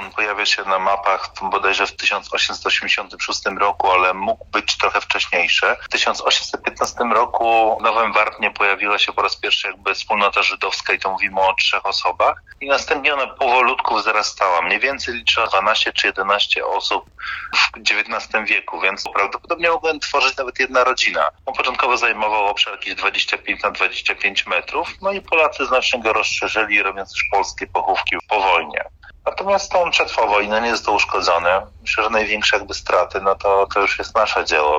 on pojawia się na mapach bodajże w 1886 roku, ale mógł być trochę wcześniejszy. W 1815 roku w Nowym Wardnie pojawiła się po raz pierwszy wspólnota żydowska i to mówimy o 3 osobach. I następnie ona powolutku wzrastała. Mniej więcej liczyła 12 czy 11 osób w XIX wieku, więc prawdopodobnie mogłem tworzyć nawet jedna rodzina. On początkowo zajmował obszar jakieś 25 na 25 metrów, no i Polacy znacznie go rozszerzyli, robiąc już polskie pochówki po wojnie. Natomiast on przetrwał wojnę, nie został uszkodzony. Myślę, że największe straty, to już jest nasze dzieło.